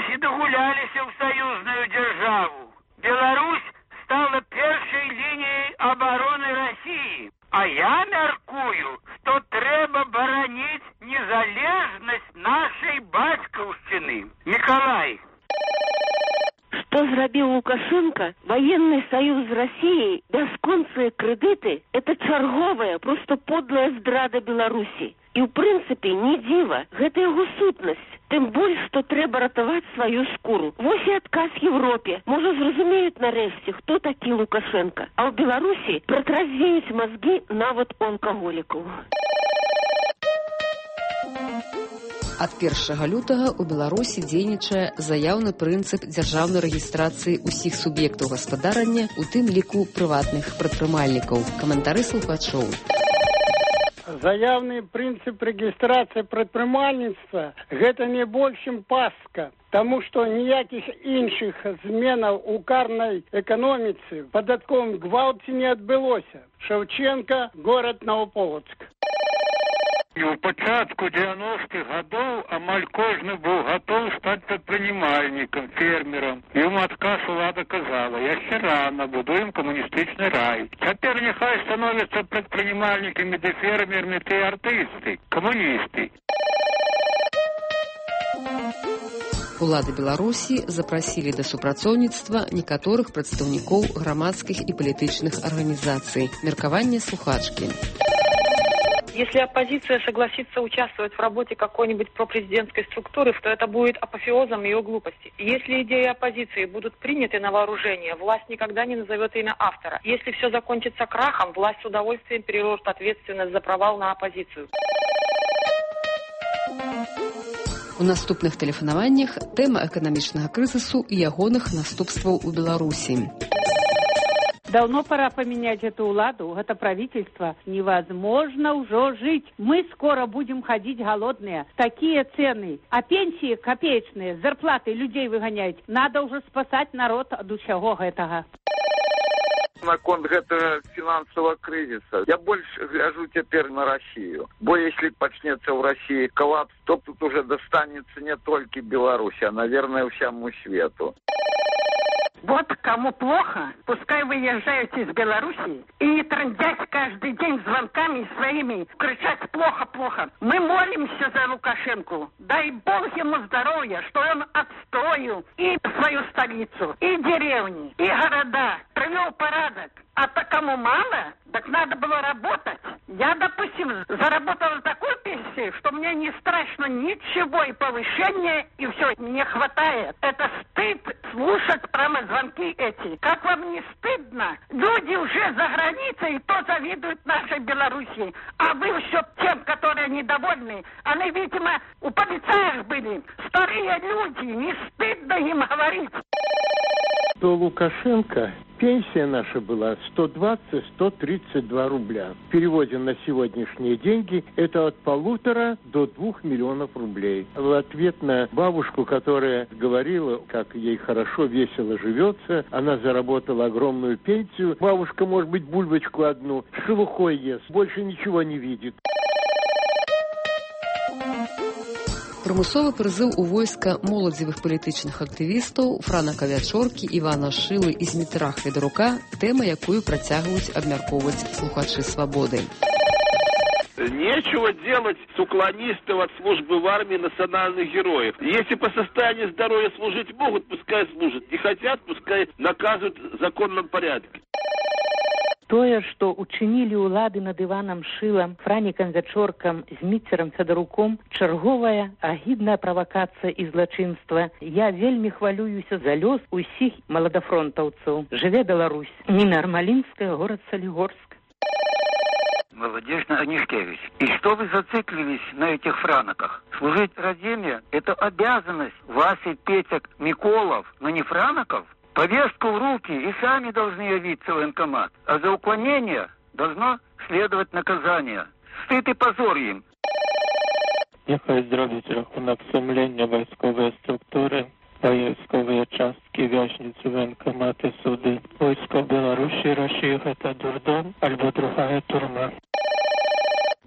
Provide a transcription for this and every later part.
Ці дагуляліся ў саюзную дзяржаву. Беларусь стала першай лініяй абароны России. А я мяркую, што трэба бараніць незалежнасць нашай бацькаўшчыны. Миколай. Что зрабіў Лукашенко? Военный союз с Россией, бясконцыя крэдыты – это чарговая, просто подлая здрада Беларуси. И, в принципе, не дзіва, гэта яго сутнасць. Тым больш, што трэба ратаваць сваю скуру. Вось і адказ Европе. Можа, зразумеюць нарэшце, хто такі Лукашенко. А ў Беларусі пратразвеюць мазгі нават онкаголікаў. Ад 1 лютага ў Беларусі дзейнічае заяўны прынцып дзяржаўнай рэгістрацыі ўсіх суб'ектаў гаспадарання, у тым ліку прыватных прадпрымальнікаў. Каментары слухачоў. Заявный принцип регистрации предпринимательства – это не больше, чем пастка. Тому что ніяких інших зменаў у карнай эканоміцы в податковом гвалте не отбылося. Шевченко, город Новополоцк. У пачатку 90-х гадоў амаль кожны быў гатоў стаць прадпрымальнікам, фермерам. Яму адказ улада казала: яшчэ рана, будуем камуністычны рай. Цяпер няхай становяцца прадпрымальнікамі ды фермерамі тыя артысты, камуністы. Улады Беларусі запрасілі да супрацоўніцтва некаторых прадстаўнікоў грамадскіх і палітычных арганізацый. Меркаванне слухачкі. Если оппозиция согласится участвовать в работе какой-нибудь пропрезидентской структуры, то это будет апофеозом ее глупости. Если идеи оппозиции будут приняты на вооружение, власть никогда не назовет имя автора. Если все закончится крахом, власть с удовольствием переложит ответственность за провал на оппозицию. У наступных тэлефанаваннях тэма эканамічнага крызісу і ягоных наступстваў у Беларусі. Давно пора поменять эту уладу, это правительство. Невозможно уже жить. Мы скоро будем ходить голодные. Такие цены. А пенсии копеечные, зарплаты людей выгонять. Надо уже спасать народ от усяго гэтага. Наконт гэтага фінансавага крызіса я больш гляжу цяпер на Россию. Бо если пачнецца ў России коллапс, то тут уже достанется не только Беларуси, а, наверное, всему свету. Вот кому плохо, пускай выезжают из Беларуси и не трындять каждый день звонками своими, кричать «плохо-плохо». Мы молимся за Лукашенко. Дай Бог ему здоровья, что он отстроил и свою столицу, и деревни, и города, привел порядок. А то кому мало, так надо было работать. Я, допустим, заработала такую пенсию, что мне не страшно ничего, и повышения, и все, не хватает. Это стыд слушать прямо звонки эти. Как вам не стыдно? Люди уже за границей, и то завидуют нашей Белоруссии. А вы все тем, которые недовольны. Они, видимо, у полицаев были. Старые люди, не стыдно им говорить. До Лукашенко пенсия наша была 120-132 рубля. В переводе на сегодняшние деньги это от 1,5 до 2 миллионов рублей. В ответ на бабушку, которая говорила, как ей хорошо, весело живется, она заработала огромную пенсию. Бабушка, может быть, бульбочку одну с шелухой ест, больше ничего не видит. Прымусовы прызыў у войска моладзевых палітычных актывістаў Франака Вячоркі, Івана Шылы і Змітра Федарука – тэма, якую працягваюць абмяркоўваць слухачы «Свободы». Нечего делать с уклонистов от службы в армии национальных героев. Если по состоянию здоровья служить могут, пускай служат. Не хотят, пускай наказывают в законном порядке. Тое, што учынілі ўлады над Іванам Шылам, Франікам Вячоркам, Зміцерам Федаруком, чарговая агідная правакацыя і злачынства. Я вельмі хвалююся за лёс усіх маладафронтаўцаў. Жыве Беларусь. Ніна Армалінская, город Солигорск. Молодежь Анишкевич, и что вы зациклились на этих франаках? Служить Родине – это обязанность Васи, Петек, Миколов, но не франаков. Повестку в руки и сами должны явиться в военкомат. А за уклонение должно следовать наказание. Стыд и позор им. Нехай зробить рахунок сумління військової структури, військові частки, в'язниці, воєнкомати, суди. Військо Білорусі, Росії – це дурдом, або друга тюрма.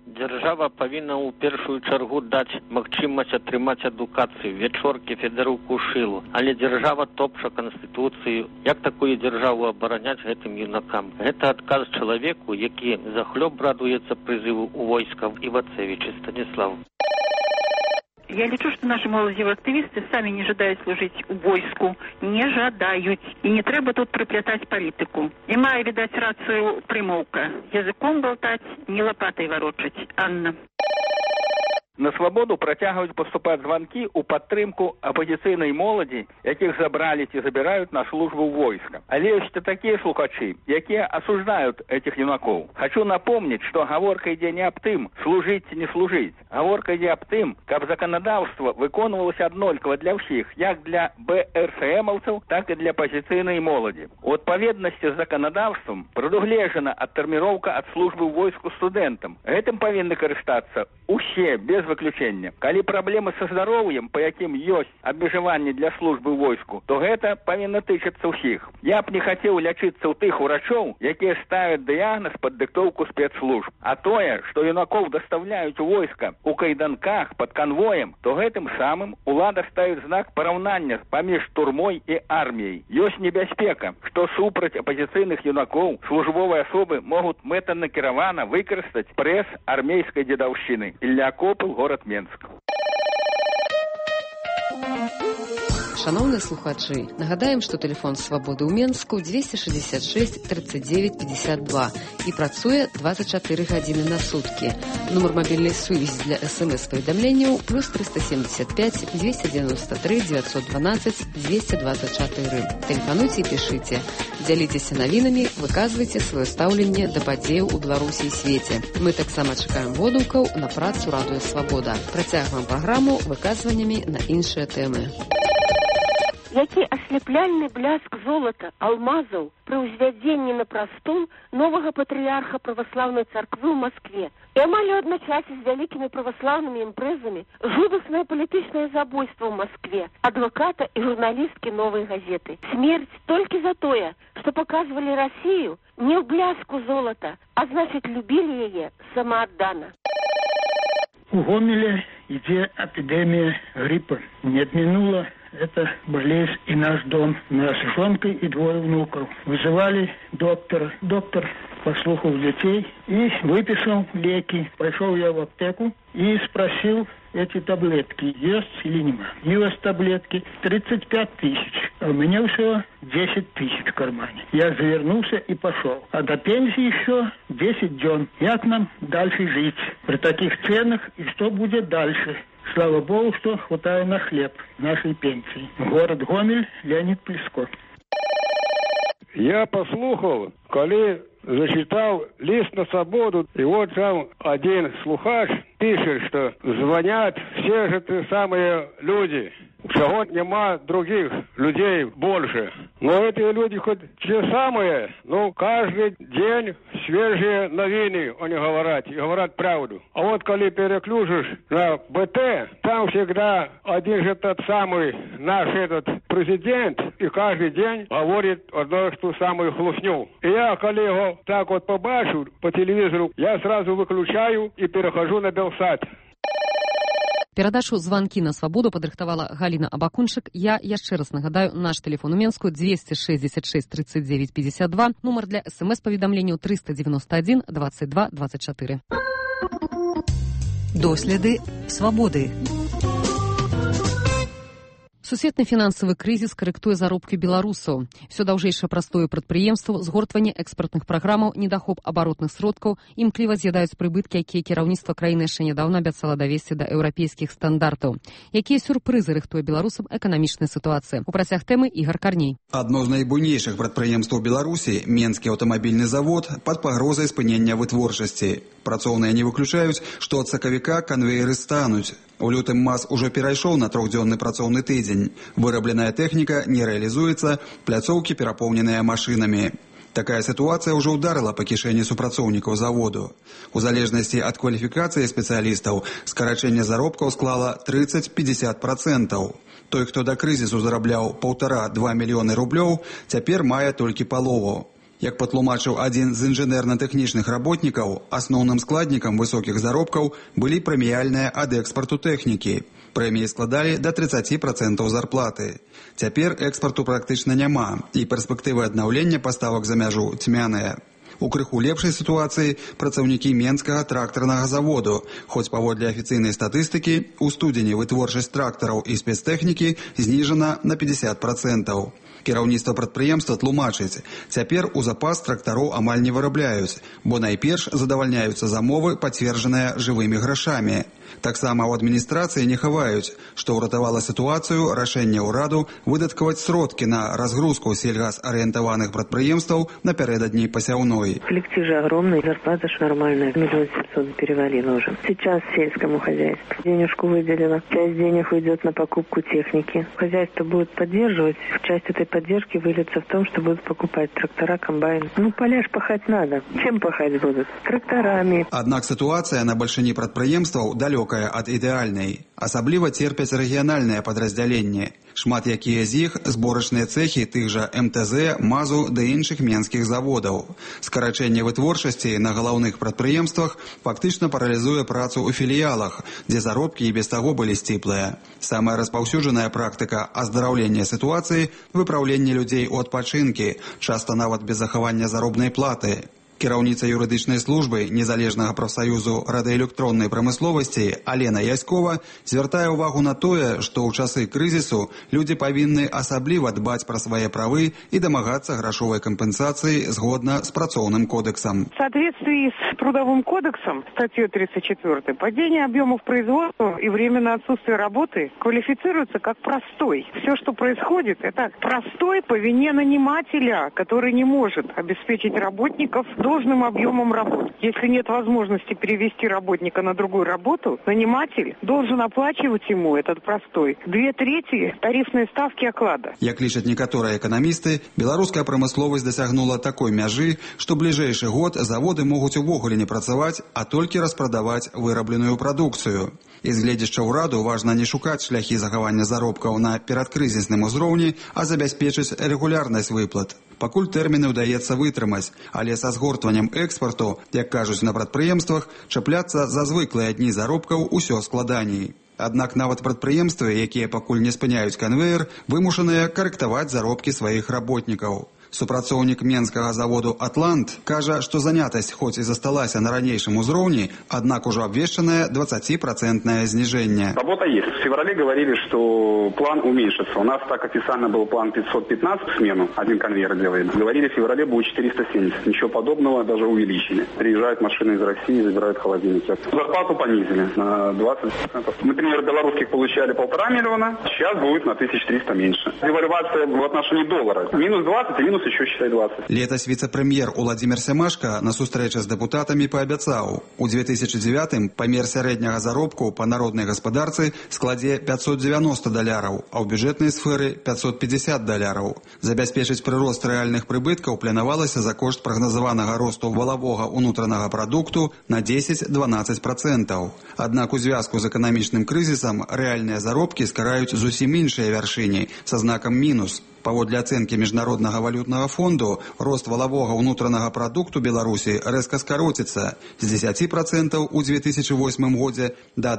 Дзяржава павінна ў першую чаргу даць магчымасць атрымаць адукацыю, вячоркі, федаруку, шылу. Але дзяржава топча Канстытуцыю. Як такую дзяржаву абараняць гэтым юнакам? Гэта адказ чалавеку, які захлёб радуецца прызыву ў войска Івацевіч і Станіслав. Я лічу, што нашы моладзевыя актывісты самі не жадаюць служыць у войску, не жадаюць. І не трэба тут прыплятаць палітыку. І мае, відаць, рацыю прымоўка. Языком болтаць, не лапатай варочаць. Анна. На свабоду працягваюць паступаць званкі ў падтрымку апазіцыйнай моладзі, якіх забралі ці забіраюць на службу ў войска. Але ёсць такія слухачы, якія асуждаюць этих юнакоў. Хочу напомнить, что гаворка ідзе не аб тым, служыць ці не служыць. Гаворка ідзе аб тым, каб заканадаўства выконвалася аднолькава для ўсіх, як для БРСМаўцаў, так і для апазіцыйнай моладзі. У адпаведнасці з заканадаўствам прадугледжана адтэрміроўка ад службы ў войску студэнтам. Гэтым павінны карыстацца усе, без выключення. Калі праблемы са здароўем, па якім ёсць абмежаванні для службы ў войску, то гэта павінна тычыцца ўсіх. Я б не хацеў лячыцца ў тых урачоў, якія ставяць дыягназ пад дыктоўку спецслужб. А тое, што юнакоў дастаўляюць у войска у кайданках пад канвоем, то гэтым самым улада ставіць знак параўнання паміж турмой і арміяй. Ёсць небяспека, што супраць апазіцыйных юнакоў службовыя асобы могуць мэтанакіравана выкарыстаць прэс армейскай дзедаўшчыны. Ілля Копыл, город Менск. Шановныя слухачы, нагадаем, што тэлефон свабоды ў Менску 266 39 52 і працуе 24 гадзіны на суткі. Нумар мабільнай сувязі для СМС-паведамленняў плюс 375 293 912 224. Тэлефануйце і пішыце. Дзяліцеся навінамі, выказвайце сваё стаўленне да падзеяў у Беларусі і свеце. Мы таксама чакаем водгукаў на працу Радыё Свабода. Працягваем праграму выказваннямі на іншыя тэмы. Які асляпляльны бляск золата, алмазаў пры ўзвядзенні на прастол новага патрыярха праваслаўнай царквы ў Маскве. І амаль у адначасе з вялікімі праваслаўнымі імпрэзамі жудаснае палітычнае забойства ў Маскве адваката і журналісткі «Новай газеты». Смерць толькі за тое, што паказвалі Расію не ў бляску золата, а значыць любілі яе самааддана. У Гомеле ідзе эпідэмія гриппа. Не отминула эта болезнь и наш дом. У нас жонка и двое внуков. Вызывали доктора. Доктор послухал детей и выписал леки. Пошел я в аптеку и спросил эти таблетки, есть или нема. И у вас таблетки 35 тысяч, а у меня всего 10 тысяч в кармане. Я завернулся и пошел. А до пенсии еще 10 дён. Как нам дальше жить при таких ценах и что будет дальше? Слава Богу, что хватает на хлеб нашей пенсии. Город Гомель, Леонид Плеско. Я послухал, коли зачитал лист на свободу, и вот там один слухач пишет, что звонят все же те самые люди. Всего нема других людей больше. Но эти люди хоть те самые, но каждый день свежие новины они говорят, и говорят правду. А вот коли переключишь на БТ, там всегда один же тот самый наш этот президент, и каждый день говорит одну и ту самую хлусню. И я, коли его так вот побачу по телевизору, я сразу выключаю и перехожу на Белсат. Перадачу «Званкі на свабоду» падрыхтавала Галіна Абакунчык. Я яшчэ раз нагадаю, наш тэлефон у Менску 266 39 52, нумар для СМС-паведамленняў 391 22 24. Доследы свабоды. Сусветны фінансавы крызіс карэктуе заробкі беларусаў. Всё даўжэйшае прастое прадпрыемстваў, згортванне экспартных праграмаў, недахоп абаротных сродкаў, імкліва з'ядаюць прыбыткі, якія кіраўніцтва краіны яшчэ нядаўна абяцала давесці да еўрапейскіх стандартаў. Якія сюрпрызы рыхтуе беларусам эканамічная сітуацыя? У працяг тэмы Ігар Карней. Адно з найбуйнейшых прадпрыемстваў Беларусі, Менскі аўтамабільны завод, пад пагрозай спынення вытворчасці. Працоўныя не выключаюць, што ад сакавіка канвееры стануць. У лютым МАЗ ужо перайшоў на 3-дзённы працоўны тыдзень. Вырабленая тэхніка не рэалізуецца, пляцоўкі перапоўненыя машынамі. Такая сітуацыя ўжо ўдарыла па кішэні супрацоўнікаў заводу. У залежнасці ад кваліфікацыі спецыялістаў, скарачэнне заробкаў склала 30-50%. Той, хто да крызісу зарабляў 1,5-2 мільёны рублёў, цяпер мае толькі палову. Як патлумачыў адзін з інжынерна-тэхнічных работнікаў, асноўным складнікам высокіх заробкаў былі прэміяльныя ад экспарту тэхнікі. Прэміі складалі да 30% зарплаты. Цяпер экспарту практычна няма, і перспектывы аднаўлення паставак за мяжу цьмяныя. У крыху лепшай сітуацыі працаўнікі Менскага трактарнага заводу, хоць паводле афіцыйнай статыстыкі, у студзені вытворчасць трактараў і спецтэхнікі зніжана на 50%. Кіраўніцтва прадпрыемства тлумачыць, цяпер у запас трактароў амаль не вырабляюць, бо найперш задавальняюцца замовы, пацверджаныя жывымі грашамі. Таксама ў адміністрацыі не хаваюць, што ўратавала сітуацыю рашэнне ўраду выдаткаваць сродкі на разгрузку сельгазарыентаваных прадпрыемстваў напярэдадні пасяўной. Коллектив же огромный, зарплата же нормальная, 1 700 000 перевалила уже. Сейчас сельскому хозяйству денежку выделила, часть денег уйдет на покупку техники. Хозяйство будет поддерживать, часть этой поддержки выльется в том, что будут покупать трактора, комбайн. Поля ж пахать надо. Чем пахать будут? Тракторами. Аднак сітуацыя на бальшыні прадпрыемстваў далёкая ад ідэальнай. Асабліва церпяць рэгіянальныя падраздзяленні. Шмат якія з іх зборачныя цэхі тых жа МТЗ, МАЗу ды іншых менскіх заводаў. Скарачэнне вытворчасці на галаўных прадпрыемствах фактычна паралізуе працу ў філіялах, дзе заробкі і без таго былі сціплыя. Самая распаўсюджаная практыка аздараўлення сітуацыі – выпраўленне людзей у адпачынкі, часта нават без захавання заробнай платы. Кіраўніца юрыдычнай службы незалежнага прафсаюзу радыёэлектроннай прамысловасці Алена Яськова звяртае ўвагу на тое, што ў часы крызісу людзі павінны асабліва дбаць пра свае правы і дамагацца грашовай кампенсацыі згодна з працоўным кодексам. В соответствии с Трудовым кодексом, статьей 34, падение объемов производства и временное отсутствие работы квалифицируется как простой. Все, что происходит, это простой по вине нанимателя, который не может обеспечить работников должным объемом работ. Если нет возможности перевести работника на другую работу, наниматель должен оплачивать ему этот простой 2/3 тарифной ставки оклада. Як лічаць некаторыя эканамісты, беларуская прамысловасць дасягнула такой мяжы, што бліжэйшы год заводы могуць увогуле не працаваць, а толькі распрадаваць вырабленую прадукцыю. І з гледзяча ўраду важна не шукаць шляхі захавання заробкаў на перадкрызісным узроўні, а забяспечыць рэгулярнасць выплат. Пакуль тэрміны ўдаецца вытрымаць, але са згортваннем экспарту, як кажуць на прадпрыемствах, чапляцца за звыклыя дні заробкаў усё складаней. Аднак нават прадпрыемствы, якія пакуль не спыняюць канвеер, вымушаныя карэктаваць заробкі сваіх работнікаў. Супрацоўнік Менскага заводу «Атлант» кажа, што занятасць хоць і засталася на ранейшым узроўні, аднак ужо абвешчанае 20% снижение. Работа есть. В феврале говорили, что план уменьшится. У нас так официально был план 515 в смену, один конвейер делает. Говорили, в феврале будет 470. Ничего подобного, даже увеличили. Приезжают машины из России, забирают холодильники. Зарплату понизили на 20%. Мы, например, белорусских получали 1,5 миллиона, сейчас будет на 1300 меньше. Девальвация в отношении доллара. Минус 20 и минус еще, считай, 20. Летась віцэ-прэм'ер Уладзімір Сямашка на сустрэчы з дэпутатамі паабяцаў. У 2009-м памер сярэдняга заробку па народнай гаспадарцы складзе $590, а ў бюджэтнай сферы $550. Забяспечыць прырост рэальных прыбыткаў планавалася за кошт прагназаванага росту валавога ўнутранага прадукту на 10-12%. Аднак у звязку з эканамічным крызісам рэальныя заробкі скараюць зусім іншыя вяршыні са знакам мінус. Паводле ацэнкі Міжнароднага валютнага фонду, рост валавога ўнутранага прадукту Беларусі рэзка скароціцца з 10% у 2008 годзе да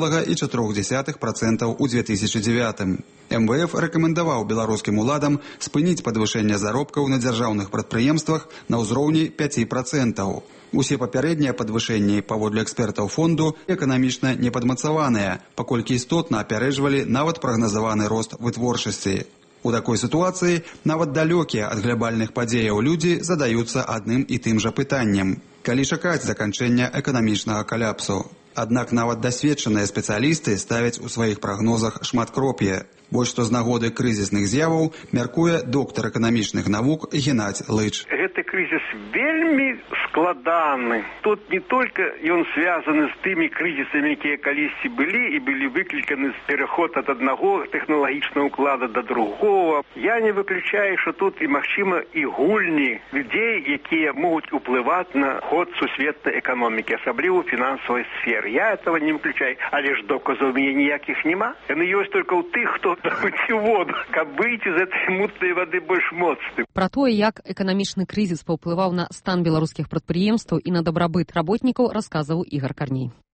1,4% у 2009. МВФ рэкамендаваў беларускім уладам спыніць падвышэнне заробкаў на дзяржаўных прадпрыемствах на ўзроўні 5%. Усе папярэднія падвышэнні, паводле экспертаў фонду, эканамічна не падмацаваныя, паколькі істотна апярэджвалі нават прагназаваны рост вытворчасці. У такой сітуацыі нават далёкія ад глобальных падзеяў людзі задаюцца адным і тым жа пытаннем. Калі чакаць заканчэння эканамічнага каляпсу? Аднак нават дасведчаныя спецыялісты ставяць у сваіх прагнозах шматкроп'е. Вось што з нагоды крызісных з'яваў мяркуе доктар эканамічных навук Геннадзь Лыч. Гэты крызіс вельмі складаны. Тут не толькі ён звязаны з тымі крызісамі, якія калісьці былі і былі выкліканы з пераход ад аднаго тэхналагічнага ўклада да другого. Я не выключаю, што тут і магчыма і гульні людзей, якія могуць уплываць на ход сусветнай эканомікі, асабліва ў фінансавай сферы. Я этого не выключаю, але ж доказаў у мяне ніякіх няма. Яны ёсць толькі ў тых, хто мыць воду, каб быць з этой мутнай вады больш моцным. Пра тое, як эканамічны крызіс паўплываў на стан беларускіх прадпрыемстваў і на дабрабыт работнікаў, расказваў Ігар Карней.